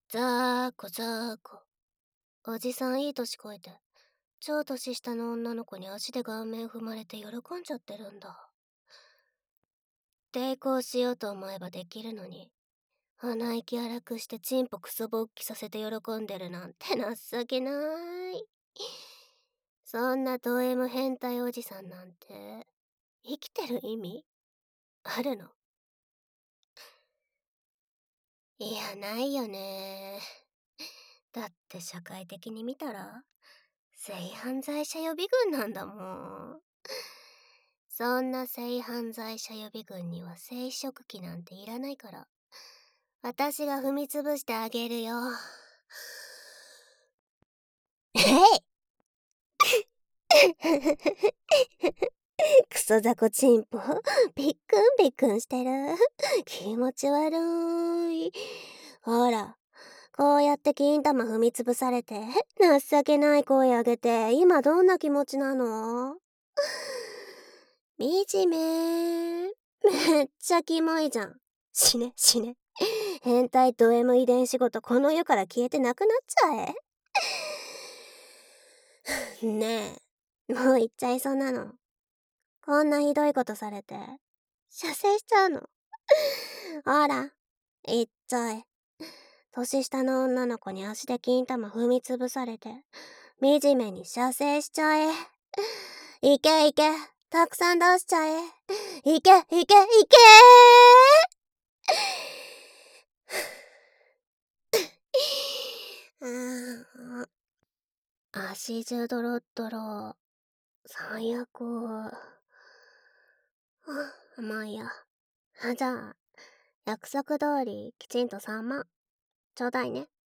ざーこざーこ。おじさんいい年こいて、超年下の女の子に足で顔面踏まれて喜んじゃってるんだ。抵抗しようと思えばできるのに、鼻息荒くしてチンポクソ勃起させて喜んでるなんて情けない。そんなド M 変態おじさんなんて、生きてる意味あるの？いや、ないよね。だって社会的に見たら、性犯罪者予備軍なんだもん。そんな性犯罪者予備軍には生殖器なんていらないから、私が踏みつぶしてあげるよ。えいクソザコチンポ、びっくんびっくんしてる。気持ち悪い。ほら、こうやって金玉踏みつぶされて、情けない声あげて、今どんな気持ちなの？惨め。めっちゃキモいじゃん。死ね、死ね。変態ド M 遺伝子ごとこの世から消えてなくなっちゃえ。ねえ、もう言っちゃいそうなの。こんなひどいことされて、射精しちゃうの。ほら、言っちゃえ。年下の女の子に足で金玉踏みつぶされて、惨めに射精しちゃえ。いけいけ、たくさん出しちゃえ。いけいけいけー。足中ドロッドロ。最悪。まあいいや。じゃあ、約束通りきちんと3万ちょうだいね。